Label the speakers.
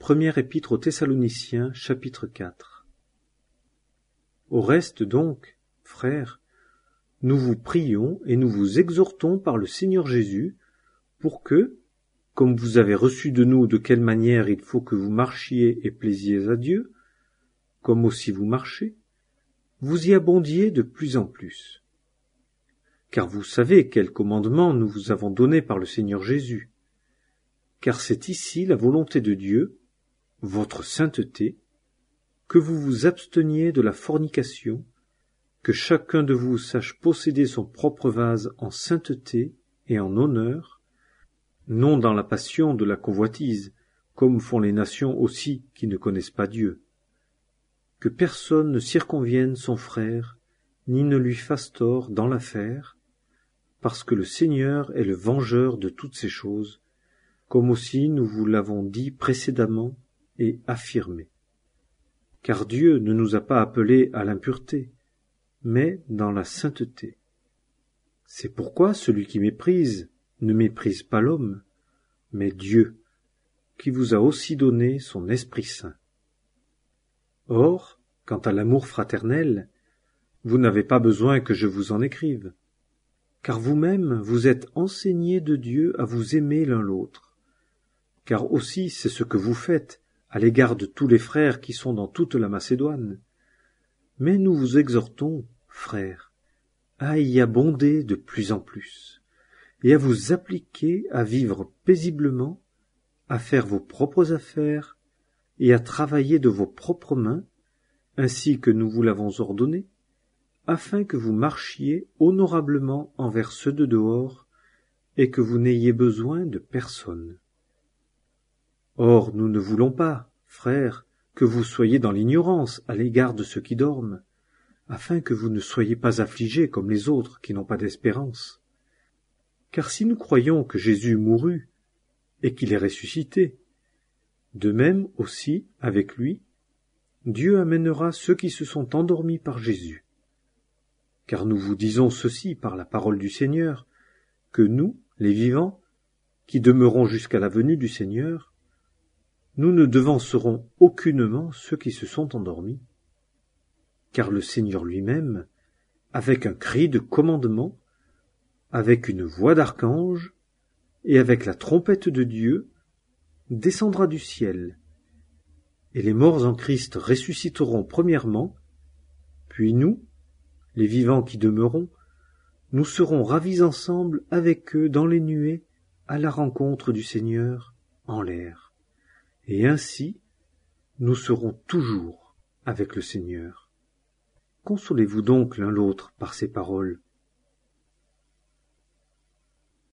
Speaker 1: Première épître aux Thessaloniciens, chapitre 4. Au reste donc, frères, nous vous prions et nous vous exhortons par le Seigneur Jésus, pour que, comme vous avez reçu de nous de quelle manière il faut que vous marchiez et plaisiez à Dieu, comme aussi vous marchez, vous y abondiez de plus en plus. Car vous savez quel commandement nous vous avons donné par le Seigneur Jésus. Car c'est ici la volonté de Dieu, votre sainteté, que vous vous absteniez de la fornication, que chacun de vous sache posséder son propre vase en sainteté et en honneur, non dans la passion de la convoitise, comme font les nations aussi qui ne connaissent pas Dieu. Que personne ne circonvienne son frère, ni ne lui fasse tort dans l'affaire, parce que le Seigneur est le vengeur de toutes ces choses, comme aussi nous vous l'avons dit précédemment et affirmé. Car Dieu ne nous a pas appelés à l'impureté, mais dans la sainteté. C'est pourquoi celui qui méprise ne méprise pas l'homme, mais Dieu, qui vous a aussi donné son Esprit Saint. Or, quant à l'amour fraternel, vous n'avez pas besoin que je vous en écrive, car vous-même vous êtes enseignés de Dieu à vous aimer l'un l'autre, car aussi c'est ce que vous faites à l'égard de tous les frères qui sont dans toute la Macédoine. Mais nous vous exhortons, frères, à y abonder de plus en plus, et à vous appliquer à vivre paisiblement, à faire vos propres affaires, et à travailler de vos propres mains, ainsi que nous vous l'avons ordonné, afin que vous marchiez honorablement envers ceux de dehors, et que vous n'ayez besoin de personne. Or, nous ne voulons pas, frères, que vous soyez dans l'ignorance à l'égard de ceux qui dorment, afin que vous ne soyez pas affligés comme les autres qui n'ont pas d'espérance. Car si nous croyons que Jésus mourut et qu'il est ressuscité, de même aussi, avec lui, Dieu amènera ceux qui se sont endormis par Jésus. Car nous vous disons ceci par la parole du Seigneur, que nous, les vivants, qui demeurons jusqu'à la venue du Seigneur, nous ne devancerons aucunement ceux qui se sont endormis. Car le Seigneur lui-même, avec un cri de commandement, avec une voix d'archange, et avec la trompette de Dieu, descendra du ciel. Et les morts en Christ ressusciteront premièrement, puis nous, les vivants qui demeurons, nous serons ravis ensemble avec eux dans les nuées à la rencontre du Seigneur en l'air. Et ainsi, nous serons toujours avec le Seigneur. Consolez-vous donc l'un l'autre par ces paroles,